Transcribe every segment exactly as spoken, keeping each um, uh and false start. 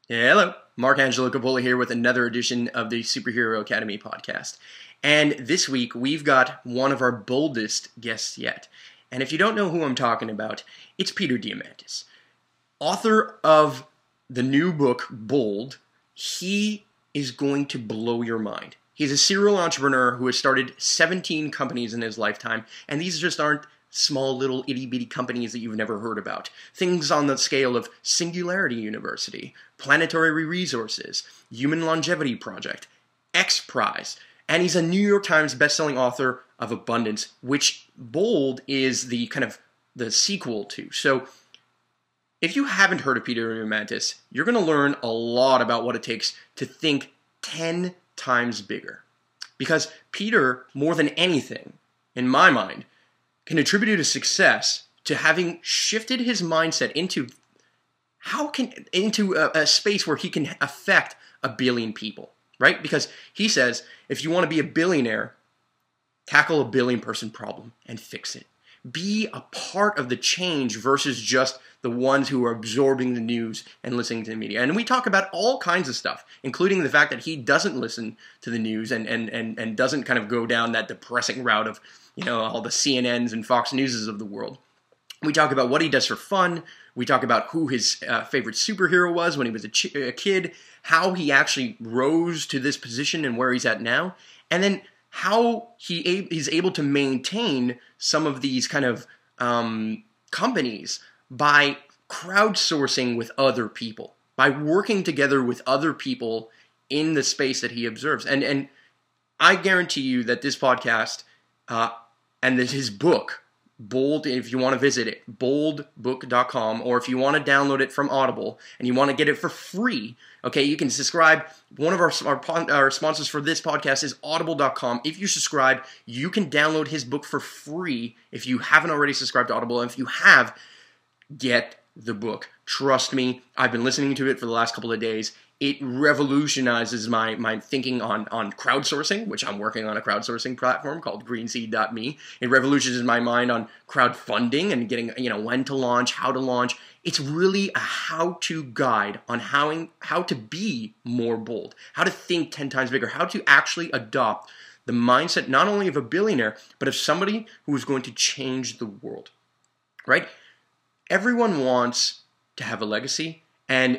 Hello, Mark Angelo Coppola here with another edition of the Superhero Academy podcast. And this week we've got one of our boldest guests yet. And if you don't know who I'm talking about, it's Peter Diamandis, author of the new book, Bold. He is going to blow your mind. He's a serial entrepreneur who has started seventeen companies in his lifetime, and these just aren't small little itty-bitty companies that you've never heard about. Things on the scale of Singularity University, Planetary Resources, Human Longevity Project, X Prize, and he's a New York Times bestselling author of Abundance, which Bold is the kind of the sequel to. So if you haven't heard of Peter Diamandis, you're going to learn a lot about what it takes to think ten times bigger. Because Peter, more than anything, in my mind, can attribute his success to having shifted his mindset into how can into a, a space where he can affect a billion people, right? Because he says, if you want to be a billionaire, tackle a billion person problem and fix it. Be a part of the change versus just the ones who are absorbing the news and listening to the media. And we talk about all kinds of stuff, including the fact that he doesn't listen to the news and and and, and doesn't kind of go down that depressing route of, you know, all the C N Ns and Fox Newses of the world. We talk about what he does for fun. We talk about who his uh, favorite superhero was when he was a, ch- a kid, how he actually rose to this position and where he's at now, and then how he a- he's able to maintain some of these kind of um, companies by crowdsourcing with other people, by working together with other people in the space that he observes. And and I guarantee you that this podcast uh, and this, his book, Bold, if you want to visit it, bold book dot com, or if you want to download it from Audible and you want to get it for free, okay, you can subscribe. One of our, our, our sponsors for this podcast is audible dot com. If you subscribe, you can download his book for free if you haven't already subscribed to Audible. And if you have, get the book. Trust me, I've been listening to it for the last couple of days. It revolutionizes my, my thinking on, on crowdsourcing, which I'm working on a crowdsourcing platform called greenseed dot me. It revolutionizes my mind on crowdfunding and getting, you know, when to launch, how to launch. It's really a how-to guide on how, how to be more bold, how to think ten times bigger, how to actually adopt the mindset not only of a billionaire, but of somebody who is going to change the world, right? Everyone wants to have a legacy, and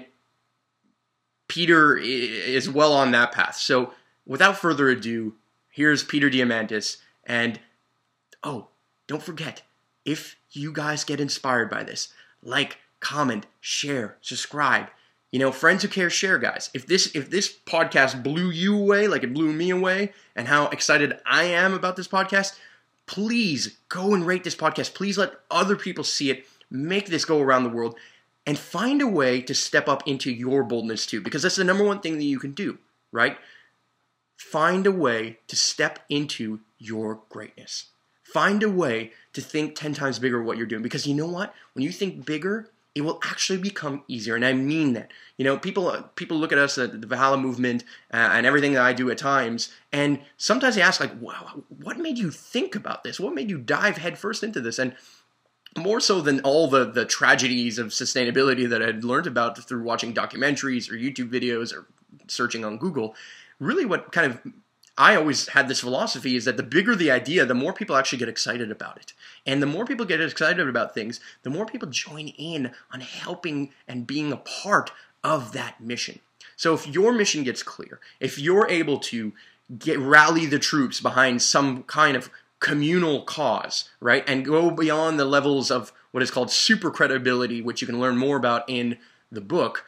Peter is well on that path. So without further ado, here's Peter Diamandis. And, oh, don't forget, if you guys get inspired by this, like, comment, share, subscribe. You know, friends who care share, guys. If this if this podcast blew you away like it blew me away and how excited I am about this podcast, please go and rate this podcast. Please let other people see it. Make this go around the world. And find a way to step up into your boldness too, because that's the number one thing that you can do, right? Find a way to step into your greatness. Find a way to think ten times bigger what you're doing, because you know what? When you think bigger, it will actually become easier, and I mean that. You know, people people look at us, at the Valhalla movement, uh, and everything that I do at times, and sometimes they ask, like, wow, what made you think about this? What made you dive headfirst into this? And more so than all the, the tragedies of sustainability that I had learned about through watching documentaries or YouTube videos or searching on Google, really what kind of, I always had this philosophy is that the bigger the idea, the more people actually get excited about it. And the more people get excited about things, the more people join in on helping and being a part of that mission. So if your mission gets clear, if you're able to get rally the troops behind some kind of communal cause, right? And go beyond the levels of what is called super credibility, which you can learn more about in the book,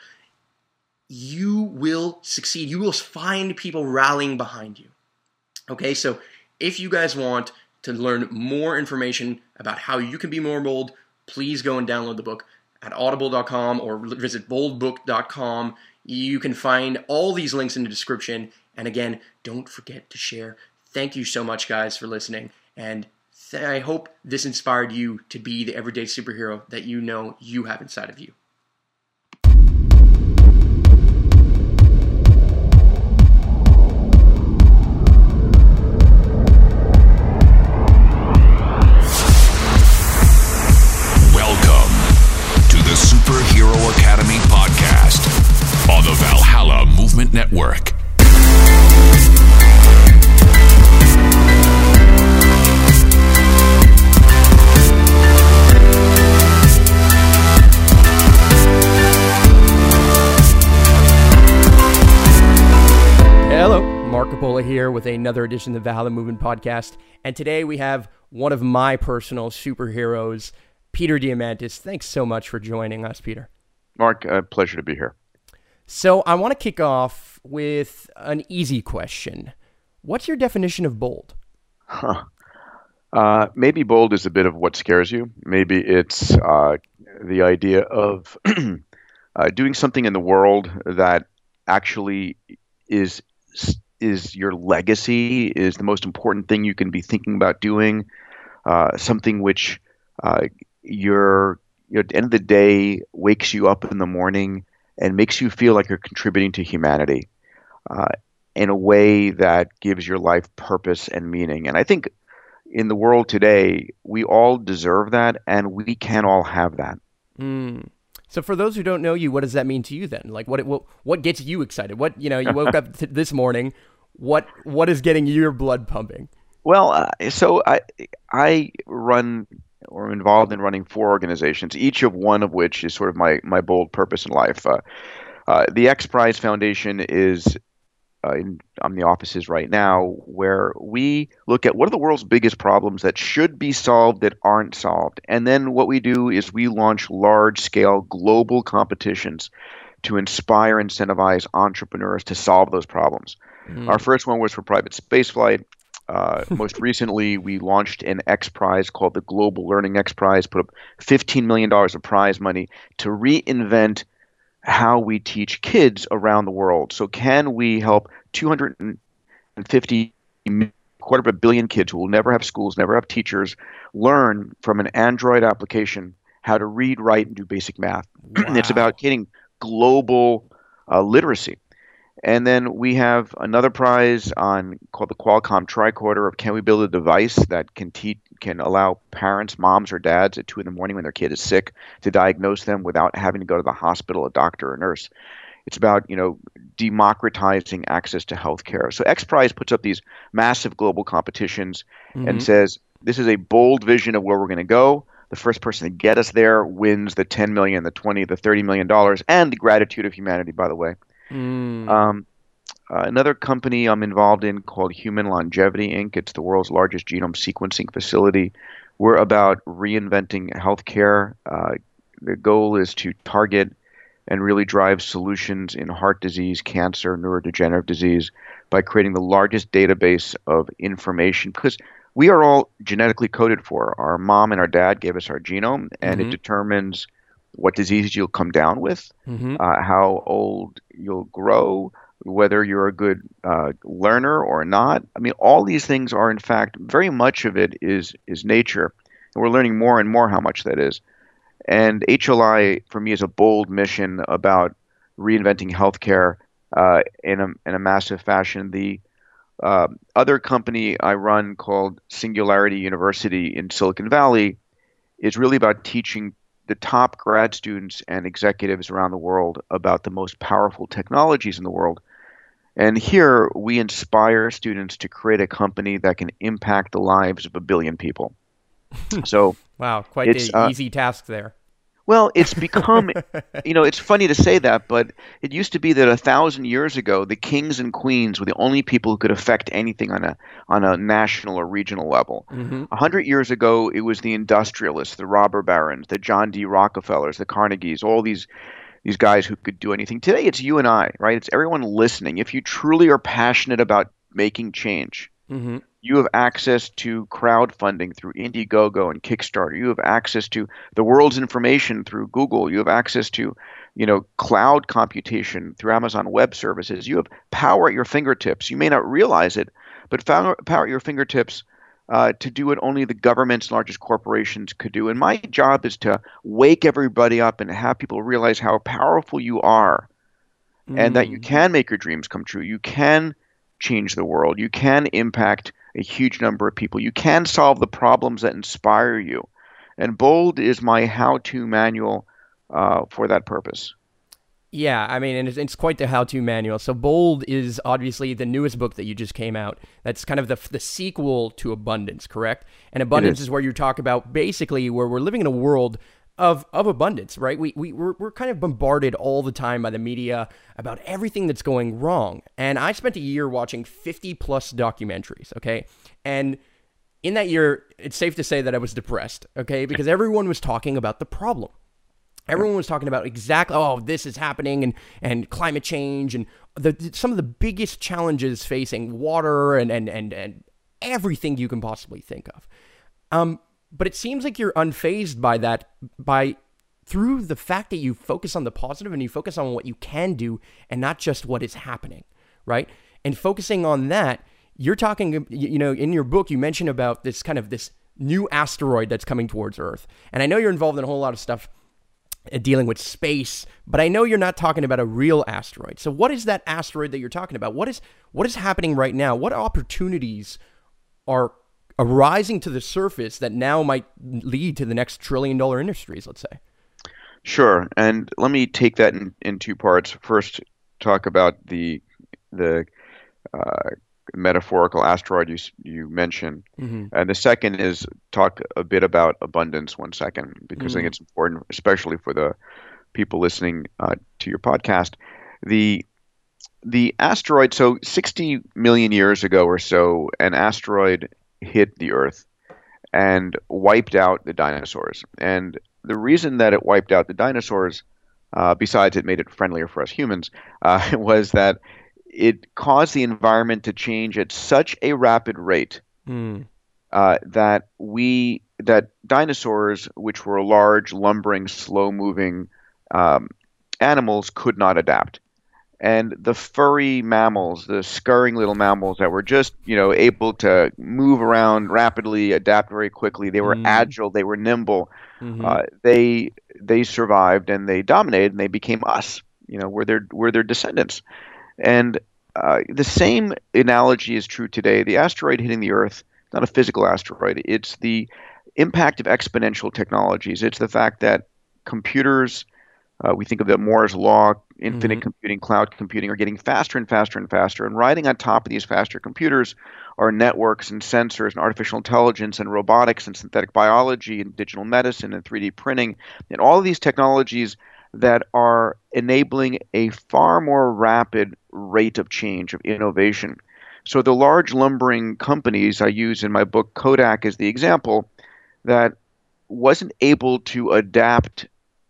you will succeed. You will find people rallying behind you. Okay, so if you guys want to learn more information about how you can be more bold, please go and download the book at audible dot com or visit bold book dot com. You can find all these links in the description. And again, don't forget to share. Thank you so much, guys, for listening. And th- I hope this inspired you to be the everyday superhero that you know you have inside of you. Welcome to the Superhero Academy podcast on the Network. Hello, Mark Coppola here with another edition of the Valhalla Movement Podcast, and today we have one of my personal superheroes, Peter Diamandis. Thanks so much for joining us, Peter. Mark, a pleasure to be here. So I want to kick off with an easy question. What's your definition of bold? Huh. Uh, maybe bold is a bit of what scares you. Maybe it's uh, the idea of uh, doing something in the world that actually is is your legacy, is the most important thing you can be thinking about doing, uh, something which uh, you're, you're, at the end of the day, wakes you up in the morning and makes you feel like you're contributing to humanity uh, in a way that gives your life purpose and meaning. And I think in the world today, we all deserve that, and we can all have that. Mm. So for those who don't know you, what does that mean to you then? Like what what, what gets you excited? What, you know, you woke up t- this morning, what what is getting your blood pumping? Well, uh, so I I run or am involved in running four organizations, each of one of which is sort of my my bold purpose in life. Uh, uh, the X Prize Foundation is uh, in, I'm the offices right now, where we look at what are the world's biggest problems that should be solved that aren't solved. And then what we do is we launch large-scale global competitions to inspire and incentivize entrepreneurs to solve those problems. Mm. Our first one was for private spaceflight. Uh, most recently, we launched an X Prize called the Global Learning X Prize, put up fifteen million dollars of prize money to reinvent how we teach kids around the world. So can we help two hundred fifty, quarter of a billion kids who will never have schools, never have teachers, learn from an Android application how to read, write, and do basic math? Wow. It's about getting global uh, literacy. And then we have another prize on called the Qualcomm Tricorder of can we build a device that can teach, can allow parents, moms or dads at two in the morning when their kid is sick to diagnose them without having to go to the hospital, a doctor or nurse. It's about, you know, democratizing access to healthcare. So X Prize puts up these massive global competitions mm-hmm. and says, this is a bold vision of where we're going to go. The first person to get us there wins the ten million dollars, the twenty, the thirty million dollars, and the gratitude of humanity, by the way. Mm. Um, uh, another company I'm involved in called Human Longevity, Incorporated. It's the world's largest genome sequencing facility. We're about reinventing healthcare. Uh, the goal is to target and really drive solutions in heart disease, cancer, neurodegenerative disease by creating the largest database of information, because we are all genetically coded for. Our mom and our dad gave us our genome, and mm-hmm. it determines what diseases you'll come down with, mm-hmm. uh, how old you'll grow, whether you're a good uh, learner or not. I mean, all these things are, in fact, very much of it is is nature. And we're learning more and more how much that is. And H L I, for me, is a bold mission about reinventing healthcare uh, in, a, in a massive fashion. The uh, other company I run called Singularity University in Silicon Valley is really about teaching the top grad students and executives around the world about the most powerful technologies in the world. And here we inspire students to create a company that can impact the lives of a billion people. So, wow, quite the uh, easy task there. Well, it's become, you know, it's funny to say that, but it used to be that a thousand years ago, the kings and queens were the only people who could affect anything on a on a national or regional level. A mm-hmm. hundred years ago, it was the industrialists, the robber barons, the John D. Rockefellers, the Carnegies, all these these guys who could do anything. Today, it's you and I, right? It's everyone listening. If you truly are passionate about making change, mm-hmm. you have access to crowdfunding through Indiegogo and Kickstarter. You have access to the world's information through Google. You have access to, you know, cloud computation through Amazon Web Services. You have power at your fingertips. You may not realize it, but power, power at your fingertips uh, to do what only the government's largest corporations could do. And my job is to wake everybody up and have people realize how powerful you are mm. and that you can make your dreams come true. You can change the world. You can impact a huge number of people. You can solve the problems that inspire you. And BOLD is my how-to manual uh, for that purpose. Yeah, I mean, and it's, it's quite the how-to manual. So Bold is obviously the newest book that you just came out. That's kind of the the sequel to Abundance, correct? And Abundance is. is where you talk about basically where we're living in a world of of abundance, right? We we we're, we're kind of bombarded all the time by the media about everything that's going wrong. And I spent a year watching fifty plus documentaries, okay? And in that year, it's safe to say that I was depressed, okay? Because everyone was talking about the problem. Everyone was talking about exactly, oh, this is happening, and, and climate change, and the, some of the biggest challenges facing water and, and, and, and everything you can possibly think of. Um, but it seems like you're unfazed by that, by through the fact that you focus on the positive and you focus on what you can do and not just what is happening, right? And focusing on that, you're talking, you know, in your book, you mentioned about this kind of this new asteroid that's coming towards Earth. And I know you're involved in a whole lot of stuff dealing with space, but I know you're not talking about a real asteroid. So what is that asteroid that you're talking about? What is what is happening right now? What opportunities are arising to the surface that now might lead to the next trillion dollar industries, let's say? Sure. And let me take that in, in two parts. First, talk about the the uh, metaphorical asteroid you you mentioned, Mm-hmm. and the second is talk a bit about abundance. One second, because I think it's important, especially for the people listening uh, to your podcast. The the asteroid. So sixty million years ago or so, an asteroid hit the Earth and wiped out the dinosaurs. And the reason that it wiped out the dinosaurs, uh, besides it made it friendlier for us humans, uh, was that it caused the environment to change at such a rapid rate Mm. uh, that we that dinosaurs, which were large, lumbering, slow-moving um, animals, could not adapt. And the furry mammals, the scurrying little mammals that were just, you know, able to move around rapidly, adapt very quickly. They were Mm. agile, they were nimble. Mm-hmm. Uh, they they survived and they dominated and they became us. You know, we're their we're their descendants. And uh, the same analogy is true today. The asteroid hitting the Earth, not a physical asteroid, it's the impact of exponential technologies. It's the fact that computers, uh, we think of the Moore's law, infinite Mm-hmm. computing, cloud computing, are getting faster and faster and faster. And riding on top of these faster computers are networks and sensors and artificial intelligence and robotics and synthetic biology and digital medicine and three D printing and all of these technologies that are enabling a far more rapid rate of change, of innovation. So the large lumbering companies I use in my book, Kodak is the example, that wasn't able to adapt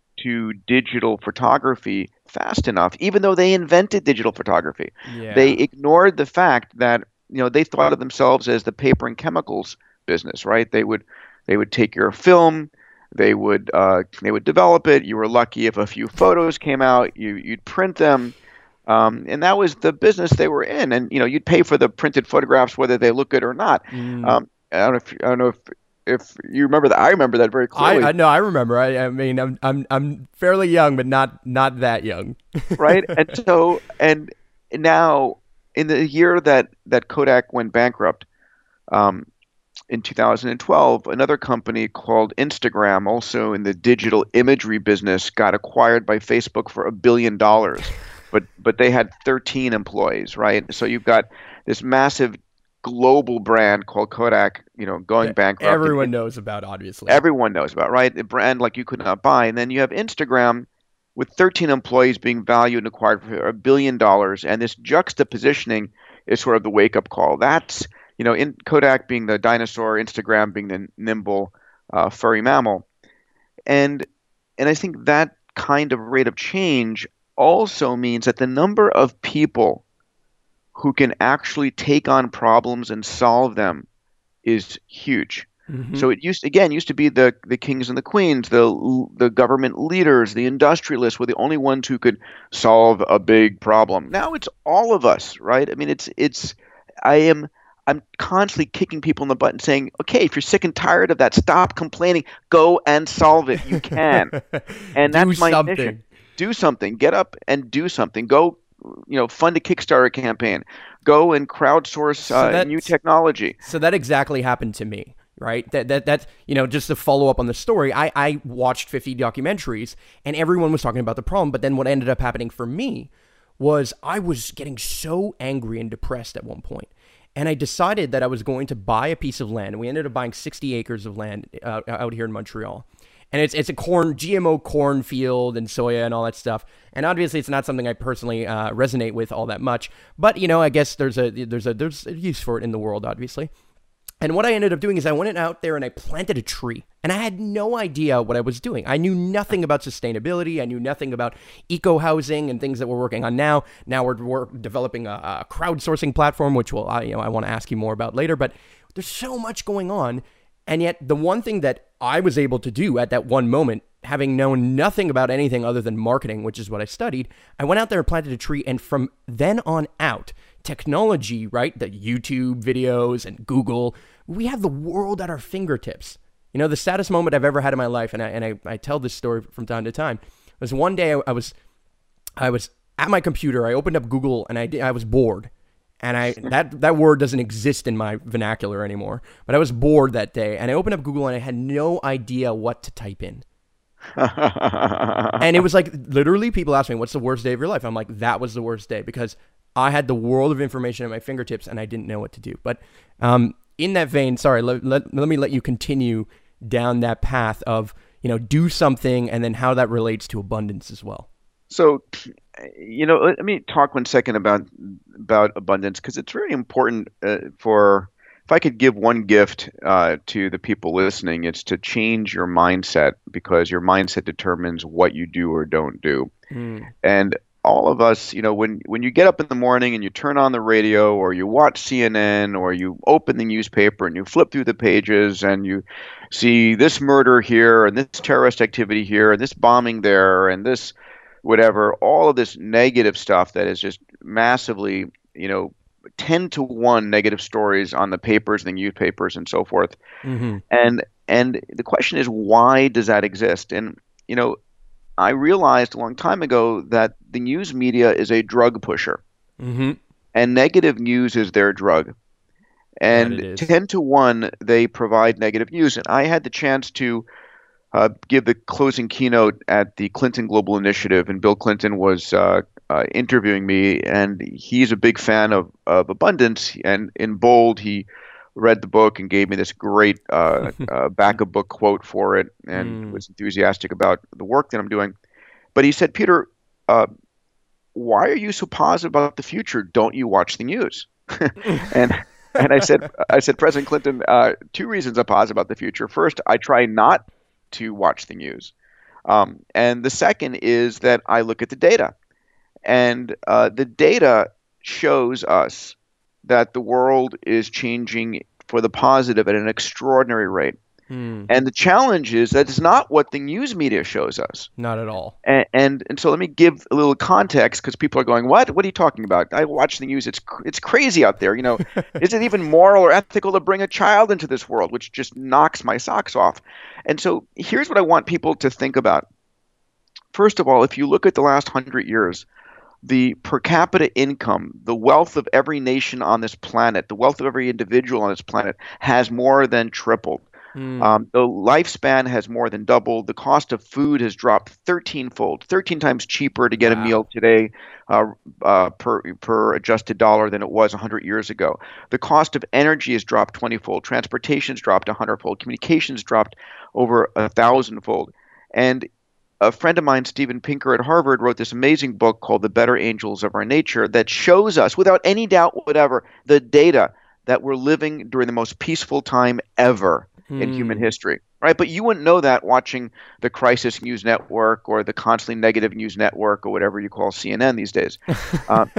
to digital photography fast enough, even though they invented digital photography. Yeah. They ignored the fact that, you know, they thought of themselves as the paper and chemicals business, right? They would they would take your film, they would uh, they would develop it. You were lucky if a few photos came out, you you'd print them. Um, and that was the business they were in, and you know you'd pay for the printed photographs whether they look good or not. Mm. Um, I don't know if I don't know if if you remember that. I remember that very clearly. I, I no, I remember. I, I mean, I'm I'm I'm fairly young, but not not that young. Right? And so, and now in the year that that Kodak went bankrupt, um, in two thousand twelve, another company called Instagram, also in the digital imagery business, got acquired by Facebook for a billion dollars. But but they had thirteen employees, right? So you've got this massive global brand called Kodak, you know, going That bankrupt. everyone It- knows about, obviously. everyone knows about, right? A brand like you could not buy. And then you have Instagram with thirteen employees being valued and acquired for a billion dollars. And this juxtapositioning is sort of the wake-up call. That's, you know, in Kodak being the dinosaur, Instagram being the nimble, uh, furry mammal. And and I think that kind of rate of change also means that the number of people who can actually take on problems and solve them is huge. Mhm. So it used again used to be the the kings and the queens, the the government leaders, the industrialists were the only ones who could solve a big problem. Now it's all of us, right? I mean, it's it's I am I'm constantly kicking people in the butt and saying, okay, if you're sick and tired of that, stop complaining, go and solve it. You can, and Do that's my something. mission. Do something. Get up and do something. Go, you know, fund a Kickstarter campaign. Go and crowdsource So uh, that's- new technology. So that exactly happened to me, right? That that that you know, just to follow up on the story, I I watched fifty documentaries and everyone was talking about the problem, but then what ended up happening for me was I was getting so angry and depressed at one point. And I decided that I was going to buy a piece of land. And we ended up buying sixty acres of land uh, out here in Montreal. And it's it's a corn, G M O corn field and soya and all that stuff. And obviously, it's not something I personally uh, resonate with all that much. But, you know, I guess there's a there's a there's a use for it in the world, obviously. And what I ended up doing is I went out there and I planted a tree. And I had no idea what I was doing. I knew nothing about sustainability. I knew nothing about eco-housing and things that we're working on now. Now we're, we're developing a, a crowdsourcing platform, which will, I, you know, I want to ask you more about later. But there's so much going on. And yet the one thing that I was able to do at that one moment, having known nothing about anything other than marketing, which is what I studied, I went out there and planted a tree. And from then on out, technology, right, the YouTube videos and Google, we have the world at our fingertips. You know, the saddest moment I've ever had in my life, and I and I, I tell this story from time to time, was one day I, I was I was at my computer, I opened up Google, and I did, I was bored. And I that that word doesn't exist in my vernacular anymore. But I was bored that day, and I opened up Google, and I had no idea what to type in. And it was like, literally, people ask me, what's the worst day of your life? I'm like, that was the worst day, because I had the world of information at my fingertips, and I didn't know what to do. But um, in that vein, sorry, let, let, let me let you continue down that path of, you know, do something, and then how that relates to abundance as well. So, you know, let me talk one second about about abundance, because it's very important uh, for, if I could give one gift uh, to the people listening, it's to change your mindset, because your mindset determines what you do or don't do. Mm. And all of us, you know, when, when you get up in the morning and you turn on the radio, or you watch C N N, or you open the newspaper and you flip through the pages and you see this murder here and this terrorist activity here and this bombing there and this whatever, all of this negative stuff that is just massively, you know, ten to one negative stories on the papers and the newspapers and so forth. Mm-hmm. And and the question is, why does that exist? And, you know, I realized a long time ago that the news media is a drug pusher. Mm-hmm. And negative news is their drug. And ten to one, they provide negative news. And I had the chance to uh, give the closing keynote at the Clinton Global Initiative, and Bill Clinton was uh, uh, interviewing me, and he's a big fan of, of abundance. And in bold, he read the book and gave me this great uh, uh, back of book quote for it, and mm. was enthusiastic about the work that I'm doing. But he said, Peter, uh, why are you so positive about the future? Don't you watch the news? and and I said, I said, President Clinton, uh, two reasons I'm positive about the future. First, I try not to watch the news. Um, and the second is that I look at the data. And uh, the data shows us that the world is changing for the positive at an extraordinary rate. Hmm. And the challenge is that it's not what the news media shows us. Not at all. And and, and so let me give a little context, because people are going, what? What are you talking about? I watch the news. It's it's crazy out there. You know, is it even moral or ethical to bring a child into this world, which just knocks my socks off? And so here's what I want people to think about. First of all, if you look at the last hundred years, the per capita income, the wealth of every nation on this planet, the wealth of every individual on this planet has more than tripled. Mm. Um, the lifespan has more than doubled. The cost of food has dropped thirteen-fold, thirteen times cheaper to get wow. a meal today uh, uh, per per adjusted dollar than it was one hundred years ago. The cost of energy has dropped twenty-fold. Transportation's dropped one hundred-fold. Communications dropped over one thousand-fold. And a friend of mine, Steven Pinker at Harvard, wrote this amazing book called The Better Angels of Our Nature that shows us, without any doubt whatever, the data that we're living during the most peaceful time ever hmm. in human history, right? But you wouldn't know that watching the Crisis News Network or the constantly negative news network or whatever you call C N N these days. um,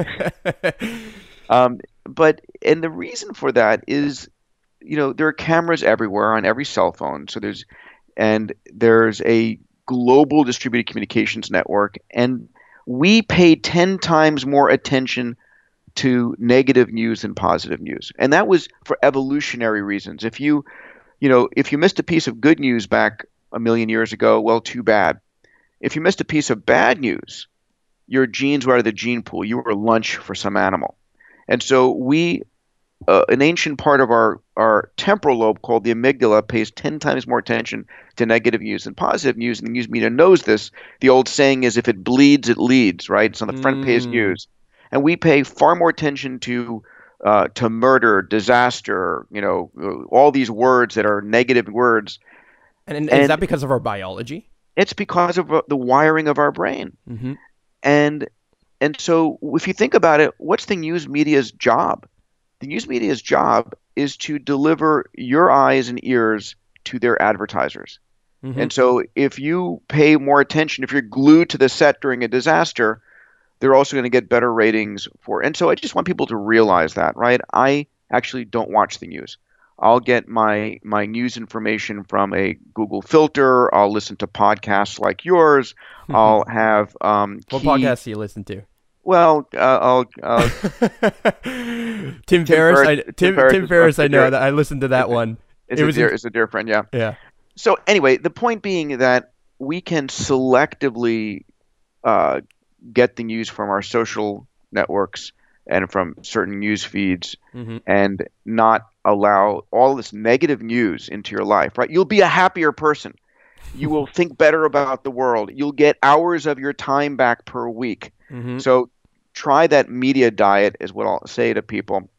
um, but and the reason for that is, you know, there are cameras everywhere on every cell phone. So there's and there's a global distributed communications network, and we pay ten times more attention to negative news than positive news. And that was for evolutionary reasons. If you, you know, if you missed a piece of good news back a million years ago, well, too bad. If you missed a piece of bad news, your genes were out of the gene pool. You were lunch for some animal. And so we uh, an ancient part of our our temporal lobe called the amygdala pays ten times more attention to negative news than positive news, and the news media knows this. The old saying is, if it bleeds, it leads, right? It's on the front page Mm. news, and we pay far more attention to uh, to murder, disaster, you know, uh, all these words that are negative words, And, and is and that because of our biology? it's because of uh, the wiring of our brain. Mm-hmm. And and so if you think about it, what's the news media's job? The news media's job is to deliver your eyes and ears to their advertisers. Mm-hmm. And so if you pay more attention, if you're glued to the set during a disaster, they're also going to get better ratings for. And so I just want people to realize that, right? I actually don't watch the news. I'll get my my news information from a Google filter. I'll listen to podcasts like yours. I'll have um, What key. podcast do you listen to? Well, uh, I'll, uh, Tim Tim Ferriss. Ferriss. I, Tim Tim Ferriss Tim is Ferriss. a I know dear, that. I listened to that is a, one. is It a was dear in, is a dear friend. Yeah. yeah. So anyway, the point being that we can selectively uh, get the news from our social networks and from certain news feeds Mm-hmm. and not allow all this negative news into your life, right? You'll be a happier person. You will think better about the world. You'll get hours of your time back per week. Mm-hmm. So try that media diet is what I'll say to people.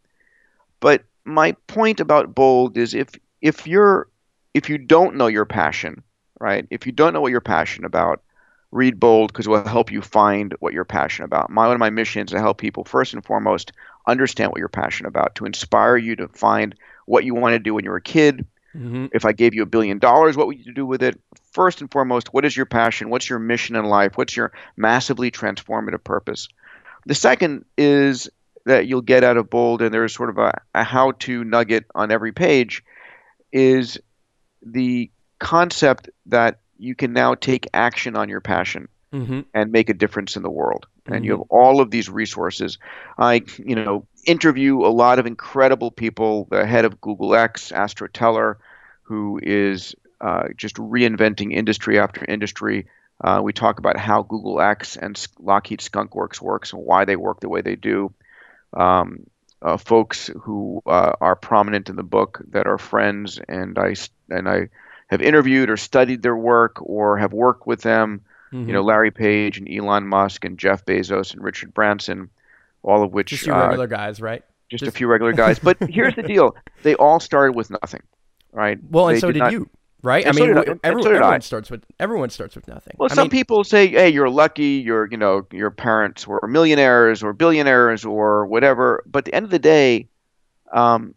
But my point about bold is if if you're if you don't know your passion, right? If you don't know what you're passionate about, read Bold because it will help you find what you're passionate about. My one of my missions is to help people first and foremost understand what you're passionate about, to inspire you to find what you want to do when you're a kid. Mm-hmm. If I gave you a billion dollars, what would you do with it? First and foremost, what is your passion? What's your mission in life? What's your massively transformative purpose? The second is that you'll get out of Bold, and there's sort of a, a how-to nugget on every page, is the concept that you can now take action on your passion Mm-hmm. and make a difference in the world. And you Mm-hmm. have all of these resources. I, you know, interview a lot of incredible people. The head of Google X, Astro Teller, who is uh, just reinventing industry after industry. Uh, we talk about how Google X and S- Lockheed Skunk Works works and why they work the way they do. Um, uh, folks who uh, are prominent in the book that are friends, and I s- and I have interviewed or studied their work or have worked with them. You Mm-hmm. know, Larry Page and Elon Musk and Jeff Bezos and Richard Branson, all of Just which your uh, regular guys, right? just a Just few regular guys. But here's the deal: they all started with nothing, right? well, and They so did did not, you, right? I and so mean, did I, w- and, and every, so did I. everyone starts with everyone starts with nothing. Well, I some mean, people say, "Hey, you're lucky. You're, you know, your parents were millionaires or billionaires or whatever." But at the end of the day, um,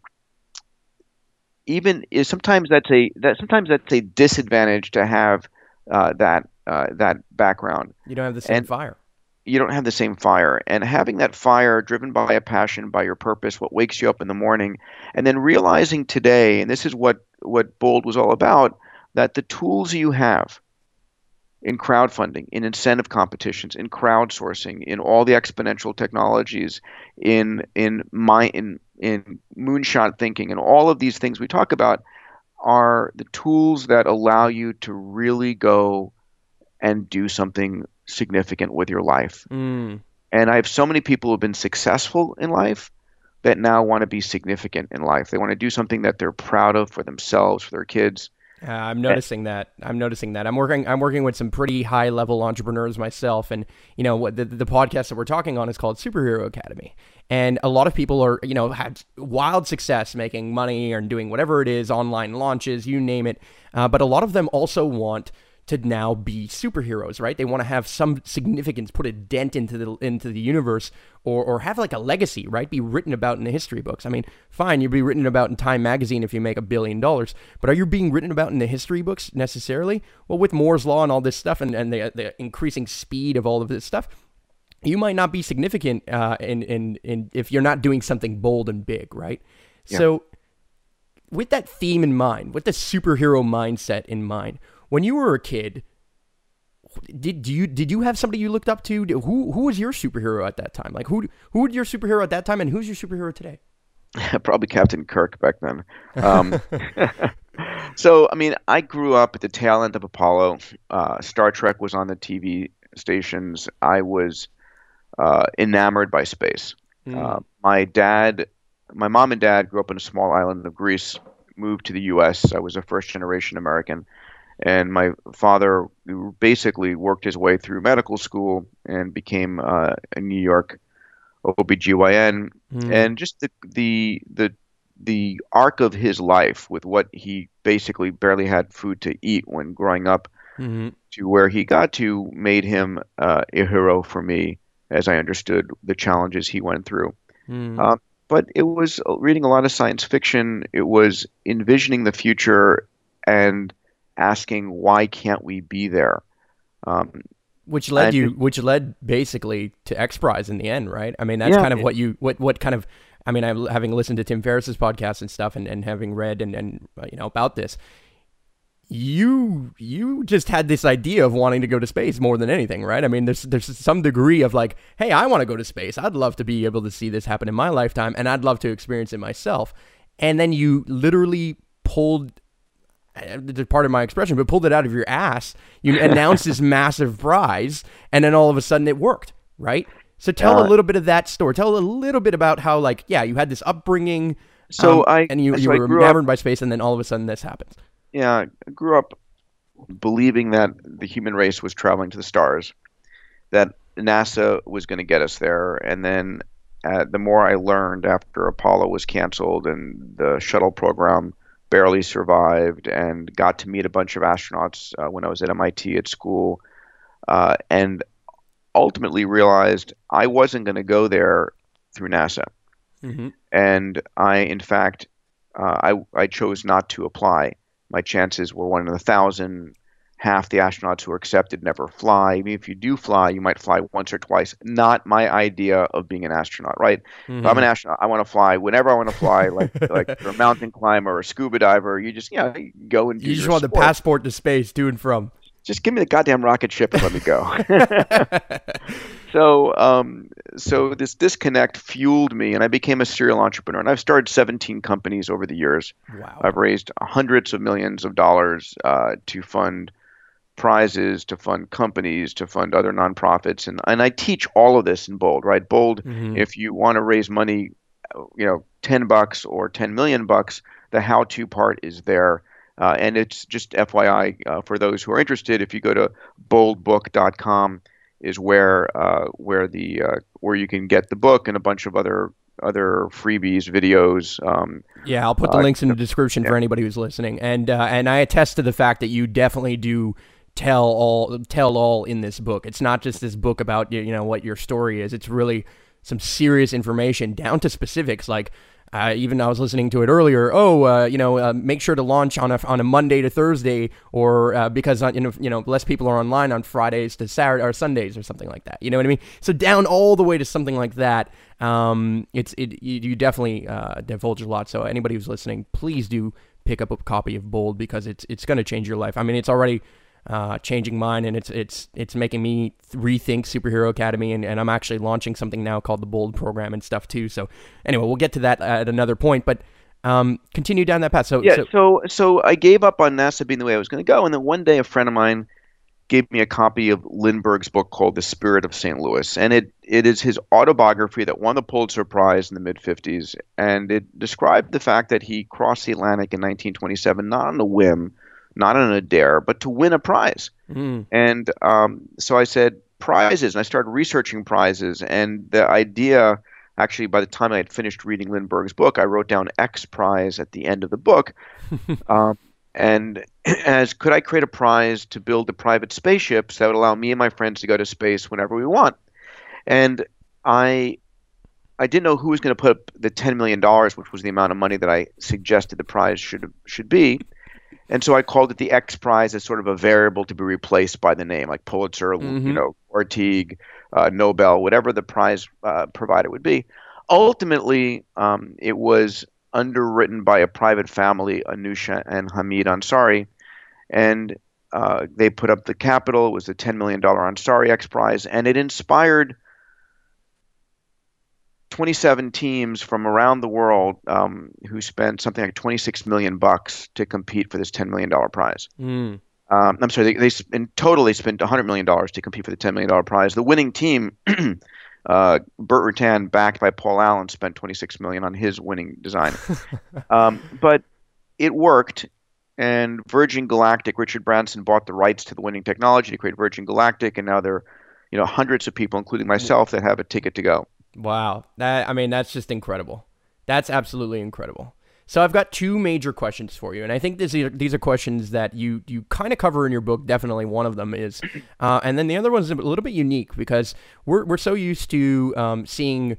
even is sometimes that's a that sometimes that's a disadvantage to have uh, that uh, that background, you don't have the same and fire. you don't have the same fire. And having that fire driven by a passion, by your purpose, what wakes you up in the morning, and then realizing today, and this is what what Bold was all about, that the tools you have in crowdfunding, in incentive competitions, in crowdsourcing, in all the exponential technologies, in in my in in moonshot thinking, and all of these things we talk about are the tools that allow you to really go and do something significant with your life. Mm. And I have so many people who have been successful in life that now want to be significant in life. They want to do something that they're proud of for themselves, for their kids. Uh, I'm Eh, noticing that. I'm noticing that. I'm working. I'm working with some pretty high level entrepreneurs myself, and you know what the the podcast that we're talking on is called Superhero Academy, and a lot of people are you know had wild success making money or doing whatever it is, online launches, you name it. Uh, but a lot of them also want to now be superheroes, right? They want to have some significance, put a dent into the into the universe, or or have like a legacy, right? Be written about in the history books. I mean, fine, you'll be written about in Time magazine if you make a billion dollars, but are you being written about in the history books necessarily? Well, with Moore's law and all this stuff, and, and the the increasing speed of all of this stuff, you might not be significant uh, in in in if you're not doing something bold and big, right? yeah. So with that theme in mind, with the superhero mindset in mind, when you were a kid, did do you did you have somebody you looked up to? Who who was your superhero at that time? Like who who was your superhero at that time, and who's your superhero today? Probably Captain Kirk back then. Um, so, I mean, I grew up at the tail end of Apollo. Uh, Star Trek was on the T V stations. I was uh, enamored by space. Uh, Mm. my dad my mom and dad grew up in a small island of Greece, moved to the U S. I was a first generation American. And my father basically worked his way through medical school and became uh, a New York O B G Y N. Mm, And just the, the the the arc of his life with what he basically barely had food to eat when growing up mm, to where he got to made him uh, a hero for me as I understood the challenges he went through. mm. Um, but it was reading a lot of science fiction. It was envisioning the future and asking why can't we be there? Um, Which led and you, just, which led basically to X Prize in the end, right? I mean, that's yeah, kind of it- what you, what, what kind of, I mean, I having listened to Tim Ferriss's podcast and stuff, and, and having read and, and uh, you know about this, you you just had this idea of wanting to go to space more than anything, right? I mean, there's there's some degree of like, hey, I want to go to space. I'd love to be able to see this happen in my lifetime, and I'd love to experience it myself. And then you literally pulled, uh, part of my expression, but pulled it out of your ass. You announced this massive prize, and then all of a sudden it worked, right? So tell a uh, little bit of that story. Tell a little bit about how, like, yeah, you had this upbringing, so um, I and you you so I were grew up, enamored by space, and then all of a sudden this happens. yeah, I grew up believing that the human race was traveling to the stars, that NASA was going to get us there, and then uh, the more I learned after Apollo was canceled and the shuttle program barely survived, and got to meet a bunch of astronauts uh, when I was at M I T at school, uh, and ultimately realized I wasn't going to go there through NASA. Hmm. And I, in fact, uh, I I chose not to apply. My chances were one in a thousand. Half the astronauts who are accepted never fly. Even if you do fly, you might fly once or twice. Not my idea of being an astronaut, right? If I'm an Hmm. astronaut, I want to fly whenever I want to fly. Like like if you're a mountain climber or a scuba diver, you just yeah you go and do You just your want the sport. passport to space to and from. Just give me the goddamn rocket ship and let me go. So, um, so this disconnect fueled me, and I became a serial entrepreneur. And I've started seventeen companies over the years. Wow. I've raised hundreds of millions of dollars uh, to fund prizes, to fund companies, to fund other nonprofits, and and I teach all of this in Bold, right? Bold, Hmm. if you want to raise money, uh, you know, ten bucks or ten million bucks, the how-to part is there. Uh, and it's just F Y I uh, for those who are interested. If you go to bold book dot com, is where uh, where the uh, where you can get the book and a bunch of other other freebies, videos. Um, Yeah, I'll put the uh, links in the description yeah. for anybody who's listening, and uh, and I attest to the fact that you definitely do tell all tell all in this book. It's not just this book about you know what your story is. It's really some serious information down to specifics. Like uh, even I was listening to it earlier. Oh, uh, you know, uh, make sure to launch on a on a Monday to Thursday, or uh, because uh, you know you know less people are online on Fridays to Saturday or Sundays or something like that. You know what I mean? So down all the way to something like that. Um, it's it you, you definitely uh, divulge a lot. So anybody who's listening, please do pick up a copy of Bold because it's it's going to change your life. I mean, it's already uh, changing mine, and it's it's it's making me rethink Superhero Academy, and, and I'm actually launching something now called the Bold program and stuff too. So anyway, we'll get to that at another point, but um, continue down that path. So Yeah, so so so I gave up on NASA being the way I was going to go, and then one day a friend of mine gave me a copy of Lindbergh's book called The Spirit of Saint Louis, and it it is his autobiography that won the Pulitzer Prize in the mid fifties, and it described the fact that he crossed the Atlantic in nineteen twenty-seven not on a whim, not on a dare, but to win a prize. mm, And um, so I said prizes, and I started researching prizes, and the idea. Actually, by the time I had finished reading Lindbergh's book, I wrote down X Prize at the end of the book, um, and as could I create a prize to build the private spaceships that would allow me and my friends to go to space whenever we want? And I I didn't know who was going to put up the ten million dollars, which was the amount of money that I suggested the prize should should be. And so I called it the X Prize as sort of a variable to be replaced by the name, like Pulitzer, you mm-hmm. know, Orteig, uh, Nobel, whatever the prize uh, provider would be. Ultimately, um, it was underwritten by a private family, Anusha and Hamid Ansari, and uh, they put up the capital. It was the ten million dollars Ansari X Prize, and it inspired twenty-seven teams from around the world um, who spent something like twenty-six million bucks to compete for this ten million dollars prize. mm, Um, I'm sorry, they, they in total they spent one hundred million dollars to compete for the ten million dollars prize. The winning team Uh, Burt Rutan, backed by Paul Allen, spent twenty-six million dollars on his winning design. Um, but it worked, and Virgin Galactic, Richard Branson bought the rights to the winning technology to create Virgin Galactic, and now there are, you know, hundreds of people, including myself, that have a ticket to go. Wow. That, I mean, that's just incredible. That's absolutely incredible. So I've got two major questions for you, and I think these are, these are questions that you, you kind of cover in your book. Definitely one of them is, uh, and then the other one is a little bit unique because we're we're so used to um, seeing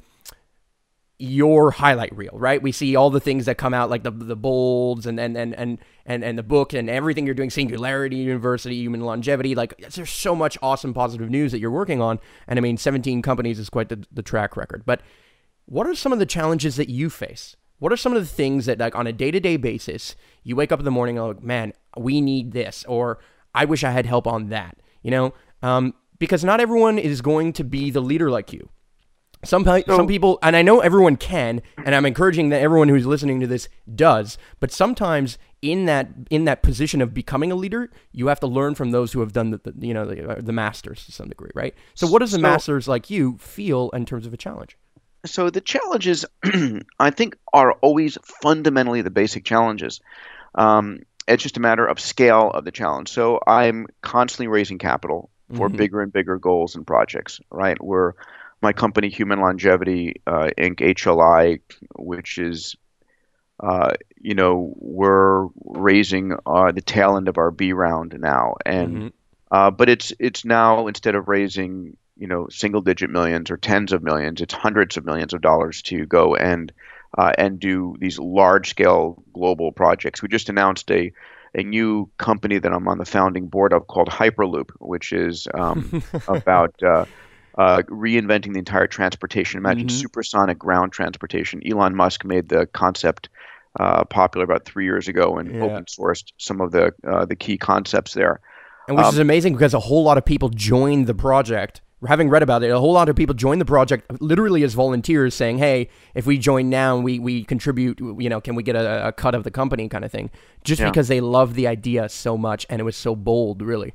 your highlight reel, right? We see all the things that come out, like the the bolds and and and and and, and the book and everything you're doing, Singularity University, Human Longevity. Like, there's so much awesome positive news that you're working on, and I mean, seventeen companies is quite the, the track record. But what are some of the challenges that you face? What are some of the things that, like, on a day-to-day basis, you wake up in the morning and like, man, we need this, or I wish I had help on that, you know? Um, because not everyone is going to be the leader like you. Some pe- So- some people, and I know everyone can, and I'm encouraging that everyone who's listening to this does, but sometimes in that in that position of becoming a leader, you have to learn from those who have done the, the you know the, uh, the masters to some degree, right? So what does the So- masters like you feel in terms of a challenge? So the challenges, I think, are always fundamentally the basic challenges. Um, it's just a matter of scale of the challenge. So I'm constantly raising capital for Mhm. bigger and bigger goals and projects, right? We're my company, Human Longevity, uh, Inc, H L I, which is, uh, you know, we're raising uh, the tail end of our B round now, and Mhm. uh, but it's it's now, instead of raising, you know, single digit millions or tens of millions, it's hundreds of millions of dollars to go and uh, and do these large scale global projects. We just announced a a new company that I'm on the founding board of called Hyperloop, which is um, about uh, uh, reinventing the entire transportation. Imagine Mhm. supersonic ground transportation. Elon Musk made the concept uh, popular about three years ago and Yeah. open sourced some of the uh, the key concepts there. And which is Um, amazing because a whole lot of people joined the project. Having read about it, a whole lot of people joined the project literally as volunteers, saying, "Hey, if we join now and we we contribute, you know, can we get a, a cut of the company?" kind of thing, just yeah. because they loved the idea so much and it was so bold, really.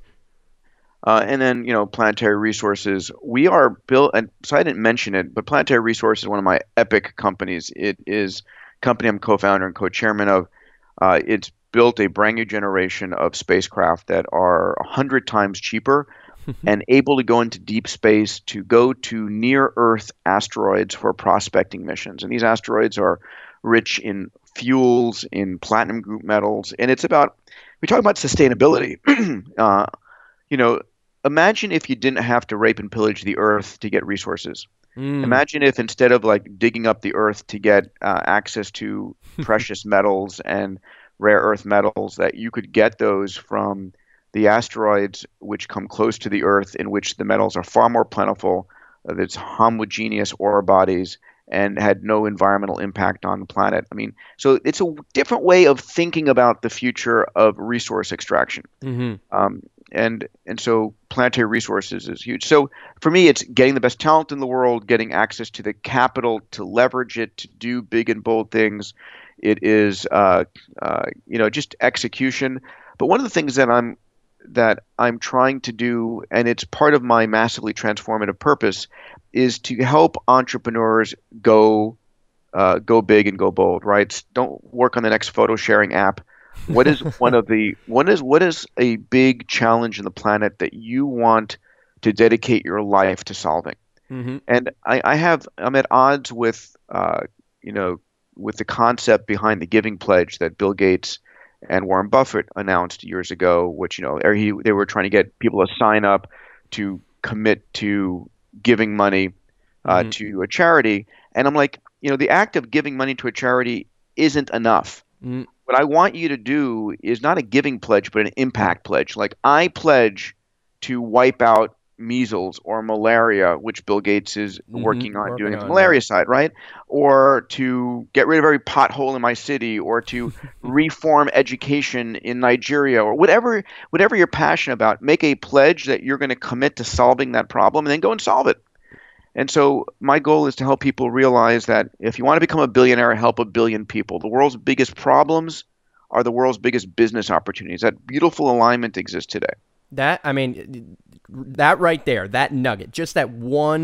Uh, and then, you know, Planetary Resources. We are built, and so I didn't mention it, but Planetary Resources is one of my epic companies. It is a company I'm co-founder and co-chairman of. Uh, it's built a brand new generation of spacecraft that are a hundred times cheaper and able to go into deep space to go to near Earth asteroids for prospecting missions. And these asteroids are rich in fuels, in platinum group metals, and it's about, we talk about sustainability. uh, you know, imagine if you didn't have to rape and pillage the Earth to get resources. Mm. Imagine if, instead of like digging up the Earth to get uh, access to precious metals and rare earth metals, that you could get those from the asteroids which come close to the Earth, in which the metals are far more plentiful, uh, that's homogeneous ore bodies, and had no environmental impact on the planet. I mean, so it's a different way of thinking about the future of resource extraction. Hmm. Um, and and so Planetary Resources is huge. So for me, it's getting the best talent in the world, getting access to the capital to leverage it to do big and bold things. It is uh, uh, you know, just execution. But one of the things that I'm that I'm trying to do, and it's part of my massively transformative purpose, is to help entrepreneurs go uh, go big and go bold. Right? Don't work on the next photo sharing app. What is one of the what is what is a big challenge in the planet that you want to dedicate your life to solving? Hmm. And I, I have I'm at odds with uh, you know, with the concept behind the Giving Pledge that Bill Gates and Warren Buffett announced years ago, which, you know, er, he, they were trying to get people to sign up to commit to giving money uh, Hmm. to a charity. And I'm like, you know, the act of giving money to a charity isn't enough. Mm. What I want you to do is not a giving pledge, but an impact pledge. Like, I pledge to wipe out measles or malaria, which Bill Gates is Hmm. working on doing Working at the on, yeah. malaria side, right? Or to get rid of every pothole in my city, or to reform education in Nigeria, or whatever whatever you're passionate about. Make a pledge that you're going to commit to solving that problem, and then go and solve it. And so my goal is to help people realize that if you want to become a billionaire, help a billion people. The world's biggest problems are the world's biggest business opportunities. That beautiful alignment exists today. That, I mean, that right there, that nugget, just that one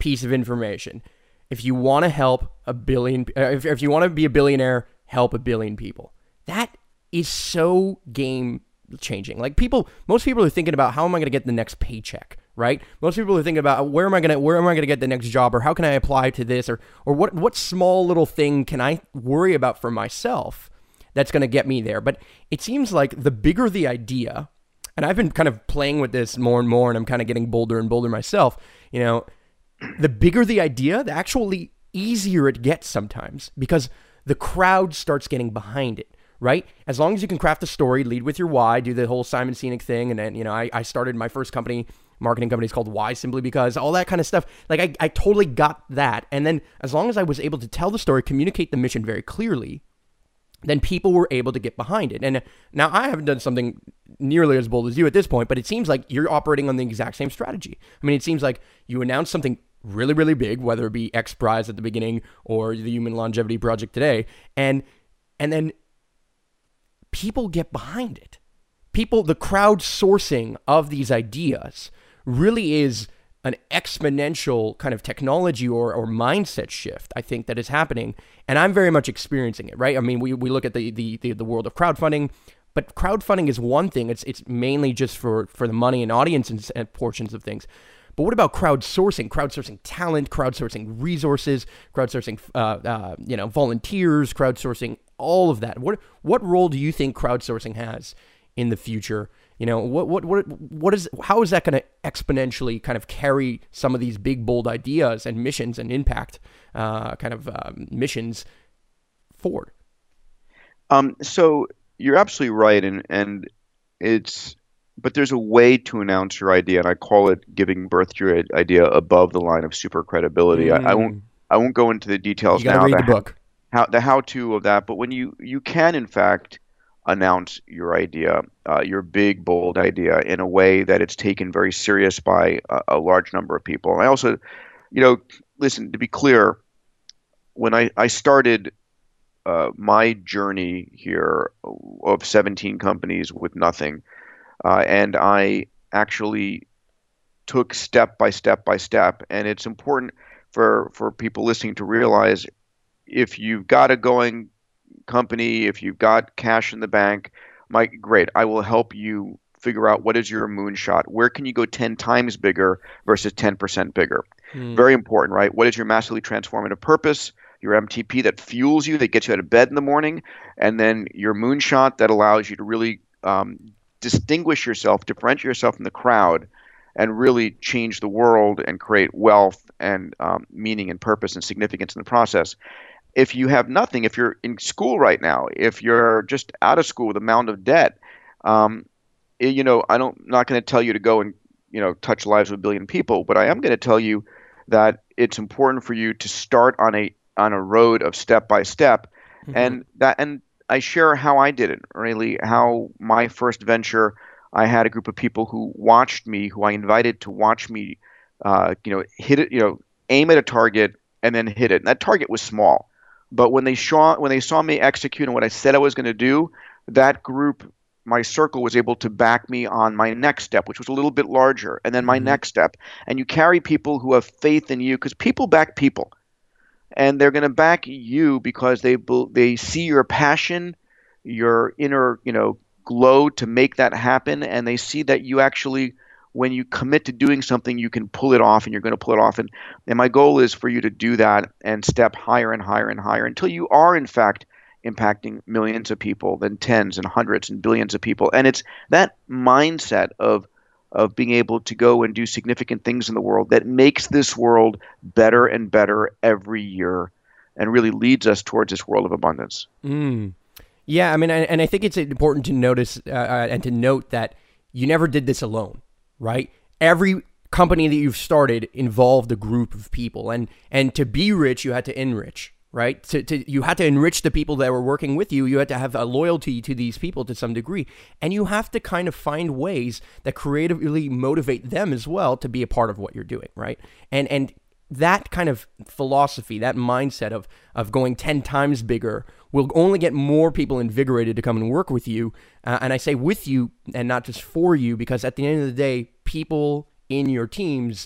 piece of information. If you want to help a billion, uh, if, if you want to be a billionaire, help a billion people. That is so game changing. Like people, most people are thinking about how am I going to get the next paycheck, right? Most people are thinking about where am I going to, where am I going to get the next job, or how can I apply to this, or or what what small little thing can I worry about for myself that's going to get me there. But it seems like the bigger the idea, and I've been kind of playing with this more and more, and I'm kind of getting bolder and bolder myself, you know, the bigger the idea, the actually easier it gets sometimes, because the crowd starts getting behind it, right? As long as you can craft a story, lead with your why, do the whole Simon Sinek thing. And then, you know, I, I started my first company, marketing company is called Why Simply Because, all that kind of stuff. Like I, I totally got that. And then as long as I was able to tell the story, communicate the mission very clearly, then people were able to get behind it. And now I haven't done something nearly as bold as you at this point, but it seems like you're operating on the exact same strategy. I mean, it seems like you announce something really, really big, whether it be X Prize at the beginning or the Human Longevity Project today, and and then people get behind it. People, the crowdsourcing of these ideas really is an exponential kind of technology or, or mindset shift, I think, that is happening. And I'm very much experiencing it, right? I mean, we, we look at the, the, the, the world of crowdfunding, but crowdfunding is one thing. It's it's mainly just for, for the money and audience and, and portions of things. But what about crowdsourcing? Crowdsourcing talent, crowdsourcing resources, crowdsourcing uh, uh, you know, volunteers, crowdsourcing all of that. What what role do you think crowdsourcing has in the future? You know, what what what what is how is that going to exponentially kind of carry some of these big bold ideas and missions and impact uh, kind of um, missions forward? Um, so you're absolutely right, and and it's. But there's a way to announce your idea, and I call it giving birth to your idea above the line of super credibility. Mm. I, I won't I won't go into the details you gotta now. Read the, the book. How the how-to of that, but when you you can in fact announce your idea, uh, your big bold idea, in a way that it's taken very serious by a, a large number of people. And I also, you know, listen, to be clear, when I I started uh, my journey here of seventeen companies with nothing. Uh, and I actually took step by step by step. And it's important for, for people listening to realize, if you've got a going company, if you've got cash in the bank, Mike, great. I will help you figure out what is your moonshot. Where can you go ten times bigger versus ten percent bigger? Mm. Very important, right? What is your massively transformative purpose? Your M T P that fuels you, that gets you out of bed in the morning, and then your moonshot that allows you to really um, distinguish yourself, differentiate yourself from the crowd, and really change the world and create wealth and um, meaning and purpose and significance in the process. If you have nothing, if you're in school right now, if you're just out of school with a mound of debt, um, you know, I don't, I'm not going to tell you to go and, you know, touch the lives of a billion people, but I am going to tell you that it's important for you to start on a on a road of step by step, mm-hmm. and that and I share how I did it, really, how my first venture, I had a group of people who watched me, who I invited to watch me, uh, you know, hit it, you know, aim at a target and then hit it. And that target was small, but when they saw when they saw me execute on what I said I was going to do, that group, my circle, was able to back me on my next step, which was a little bit larger, and then my mm-hmm. next step. And you carry people who have faith in you, because people back people. And they're going to back you because they they see your passion, your inner, you know, glow to make that happen, and they see that you actually, when you commit to doing something, you can pull it off, and you're going to pull it off. And and my goal is for you to do that and step higher and higher and higher until you are, in fact, impacting millions of people, then tens and hundreds and billions of people. And it's that mindset of of being able to go and do significant things in the world that makes this world better and better every year, and really leads us towards this world of abundance. Mm. Yeah, I mean, and I think it's important to notice uh, and to note that you never did this alone, right? Every company that you've started involved a group of people, and and to be rich, you had to enrich, right? To, to, you had to enrich the people that were working with you. You had to have a loyalty to these people to some degree. And you have to kind of find ways that creatively motivate them as well to be a part of what you're doing, right? And and that kind of philosophy, that mindset of of going ten times bigger will only get more people invigorated to come and work with you. Uh, and I say with you and not just for you, because at the end of the day, people in your teams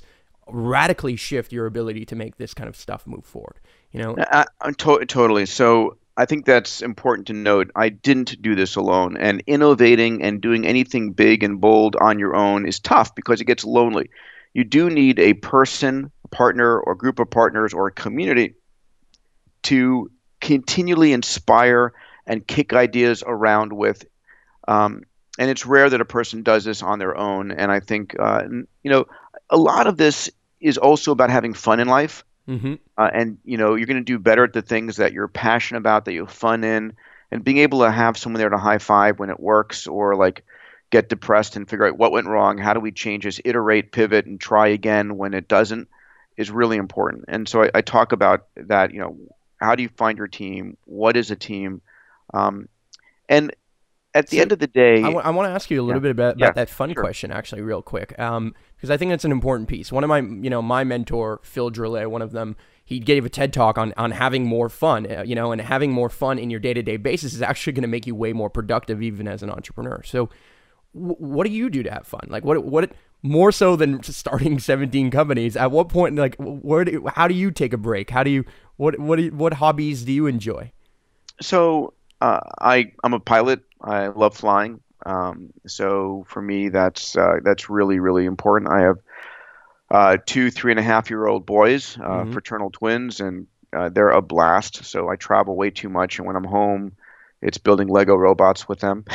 radically shift your ability to make this kind of stuff move forward. You know, I, I'm to totally. So I think that's important to note. I didn't do this alone, and innovating and doing anything big and bold on your own is tough because it gets lonely. You do need a person, a partner, or group of partners, or a community to continually inspire and kick ideas around with. Um, and it's rare that a person does this on their own. And I think, uh, you know, a lot of this is also about having fun in life. mm-hmm. Uh, and, you know, you're going to do better at the things that you're passionate about, that you have fun in, and being able to have someone there to high five when it works, or like get depressed and figure out what went wrong. How do we change this, iterate, pivot, and try again when it doesn't, is really important. And so I, I talk about that, you know, how do you find your team? What is a team? Um, and at the So end of the day, I, w- I want to ask you a little yeah, bit about, yeah, about that fun sure. question, actually, real quick, um, because I think that's an important piece. One of my, you know, my mentor, Phil Droulet, one of them, he gave a TED talk on on having more fun, uh, you know, and having more fun in your day to day basis is actually going to make you way more productive, even as an entrepreneur. So, w- what do you do to have fun? Like, what what more so than starting seventeen companies? At what point, like, where do, how do you take a break? How do you what what do you, what hobbies do you enjoy? So uh, I I'm a pilot. I love flying. Um, so for me, that's uh, that's really really important. I have uh, two three and a half year old boys, uh, Mm-hmm. fraternal twins, and uh, they're a blast. So I travel way too much, and when I'm home, it's building Lego robots with them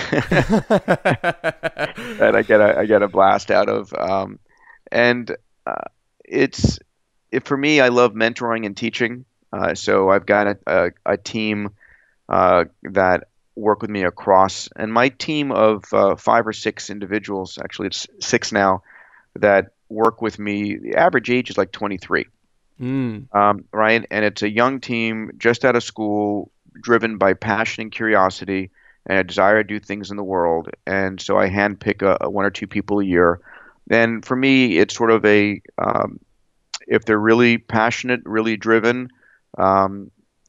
that I get a, I get a blast out of. Um, and uh, it's it, for me, I love mentoring and teaching. Uh, so I've got a, a, a team uh, that work with me across, and my team of uh, five or six individuals, actually it's six now, that work with me. The average age is like twenty-three, Mm. um, right? And it's a young team just out of school, driven by passion and curiosity and a desire to do things in the world. And so I handpick a, a one or two people a year. And for me, it's sort of a um, if they're really passionate, really driven, um,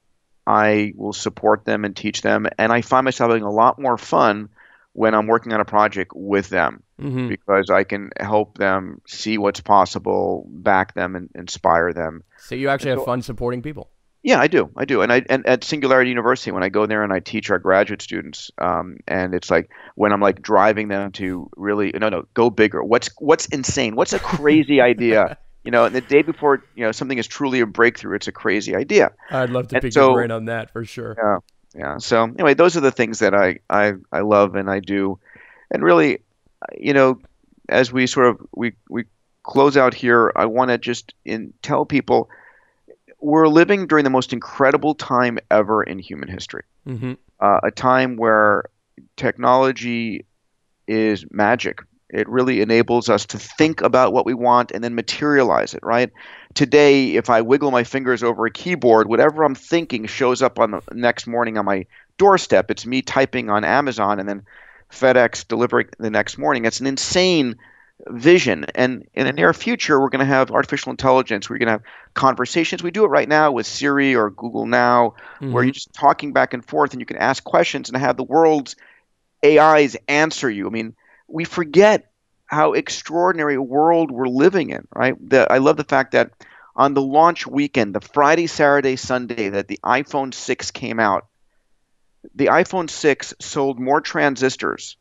I will support them and teach them. And I find myself having a lot more fun when I'm working on a project with them Mm-hmm. because I can help them see what's possible, back them, and inspire them. So you And actually have so, fun supporting people. yeah, I do. I do. And I and at Singularity University, when I go there and I teach our graduate students, um, and it's like when I'm like driving them to really no no go bigger. What's what's insane? What's a crazy idea? You know, and the day before, you know, something is truly a breakthrough, it's a crazy idea. I'd love to And pick your so, brain on that for sure. yeah, yeah. So anyway, those are the things that I I I love and I do. And really, you know, as we sort of we we close out here, I want to just in tell people we're living during the most incredible time ever in human history. Mm-hmm. Uh, a time where technology is magic. It really enables us to think about what we want and then materialize it, right? Today, if I wiggle my fingers over a keyboard, whatever I'm thinking shows up on the next morning on my doorstep. It's me typing on Amazon and then FedEx delivering the next morning. It's an insane vision. And in the near future, we're going to have artificial intelligence. We're going to have conversations. We do it right now with Siri or Google Now, where Mm-hmm. you're just talking back and forth and you can ask questions and have the world's A Is answer you. I mean, we forget how extraordinary a world we're living in, right? The, I love the fact that on the launch weekend, the Friday, Saturday, Sunday that the iPhone six came out, the iPhone six sold more transistors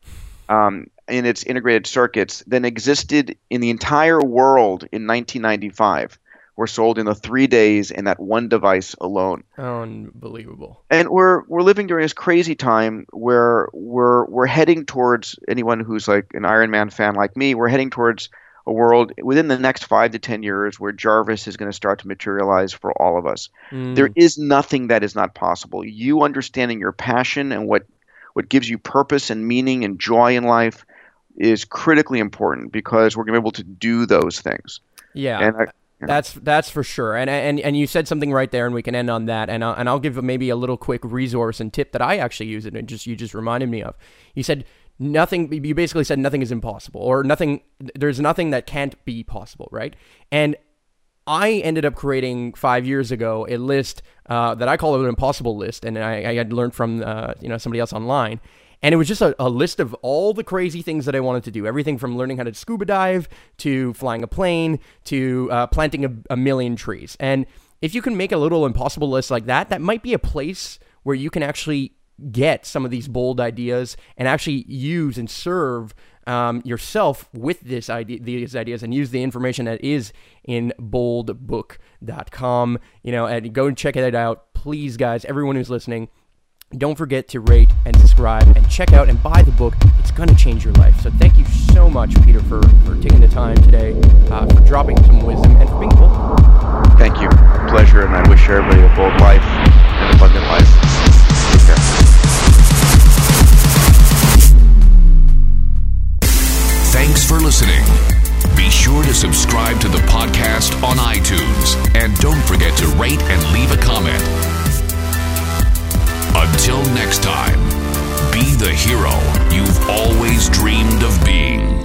um, in its integrated circuits than existed in the entire world in nineteen ninety-five. Were sold in the three days in that one device alone. Unbelievable. And we're we're living during this crazy time where we're we're heading towards anyone who's like an Iron Man fan like me. We're heading towards a world within the next five to ten years where Jarvis is going to start to materialize for all of us. There Mm. is nothing that is not possible. You understanding your passion and what what gives you purpose and meaning and joy in life is critically important because we're going to be able to do those things. Yeah. And I, you know, That's that's for sure, and and and you said something right there, and we can end on that. And I'll, and I'll give maybe a little quick resource and tip that I actually use, it, and just you just reminded me of. You said nothing. You basically said nothing is impossible, or nothing. There's nothing that can't be possible, right? And I ended up creating five years ago a list uh, that I call an impossible list, and I, I had learned from uh, you know somebody else online. And it was just a, a list of all the crazy things that I wanted to do. Everything from learning how to scuba dive to flying a plane to uh, planting a, a million trees. And if you can make a little impossible list like that, that might be a place where you can actually get some of these bold ideas and actually use and serve um, yourself with this idea, these ideas, and use the information that is in bold book dot com. You know, and go and check it out. Please, guys, everyone who's listening, don't forget to rate and subscribe and check out and buy the book. It's going to change your life. So thank you so much, Peter, for, for taking the time today, uh, for dropping some wisdom, and for being bold. Thank you. Pleasure, and I wish everybody a bold life and an abundant life. Take care. Thanks for listening. Be sure to subscribe to the podcast on iTunes, and don't forget to rate and leave a comment. Until next time, be the hero you've always dreamed of being.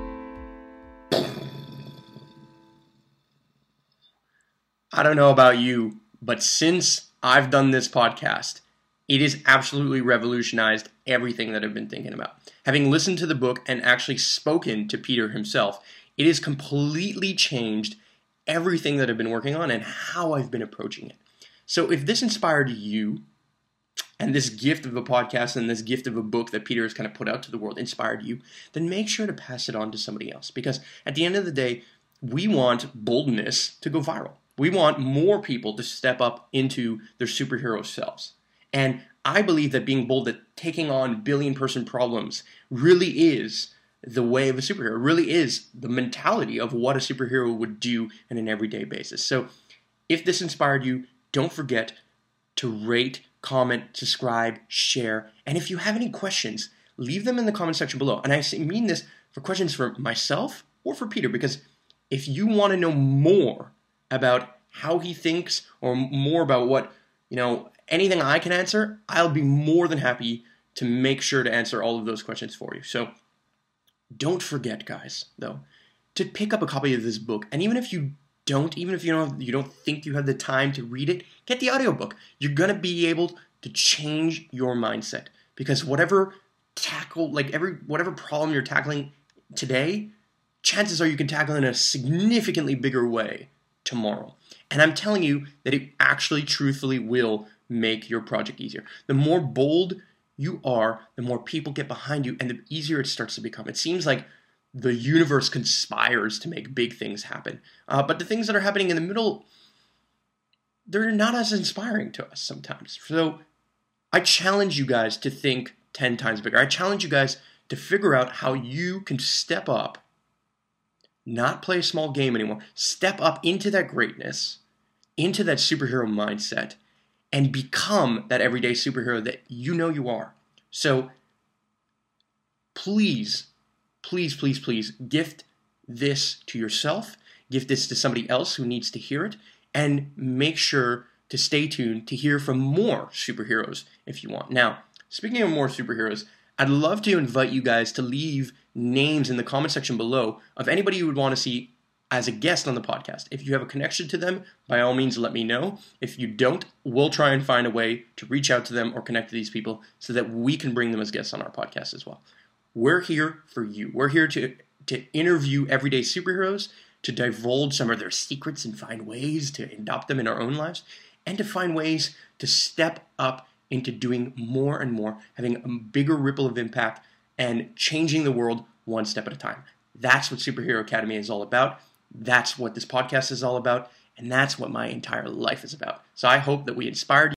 I don't know about you, but since I've done this podcast, it has absolutely revolutionized everything that I've been thinking about. Having listened to the book and actually spoken to Peter himself, it has completely changed everything that I've been working on and how I've been approaching it. So if this inspired you, and this gift of a podcast and this gift of a book that Peter has kind of put out to the world inspired you, then make sure to pass it on to somebody else. Because at the end of the day, we want boldness to go viral. We want more people to step up into their superhero selves. And I believe that being bold, that taking on billion-person problems really is the way of a superhero, really is the mentality of what a superhero would do on an everyday basis. So if this inspired you, don't forget to rate, comment, subscribe, share, and if you have any questions, leave them in the comment section below. And I mean this for questions for myself or for Peter, because if you want to know more about how he thinks or more about what, you know, anything I can answer, I'll be more than happy to make sure to answer all of those questions for you. So don't forget, guys, though, to pick up a copy of this book. And even if you don't, even if you don't, you don't think you have the time to read it, get the audiobook. You're going to be able to change your mindset, because whatever tackle, like every, whatever problem you're tackling today, chances are you can tackle in a significantly bigger way tomorrow. And I'm telling you that it actually truthfully will make your project easier. The more bold you are, the more people get behind you, and the easier it starts to become. It seems like the universe conspires to make big things happen. Uh, but the things that are happening in the middle, they're not as inspiring to us sometimes. So I challenge you guys to think ten times bigger. I challenge you guys to figure out how you can step up, not play a small game anymore, step up into that greatness, into that superhero mindset, and become that everyday superhero that you know you are. So please, please, please, please gift this to yourself, gift this to somebody else who needs to hear it, and make sure to stay tuned to hear from more superheroes if you want. Now, speaking of more superheroes, I'd love to invite you guys to leave names in the comment section below of anybody you would want to see as a guest on the podcast. If you have a connection to them, by all means, let me know. If you don't, we'll try and find a way to reach out to them or connect to these people so that we can bring them as guests on our podcast as well. We're here for you. We're here to, to interview everyday superheroes, to divulge some of their secrets and find ways to adopt them in our own lives, and to find ways to step up into doing more and more, having a bigger ripple of impact, and changing the world one step at a time. That's what Superhero Academy is all about. That's what this podcast is all about. And that's what my entire life is about. So I hope that we inspired you.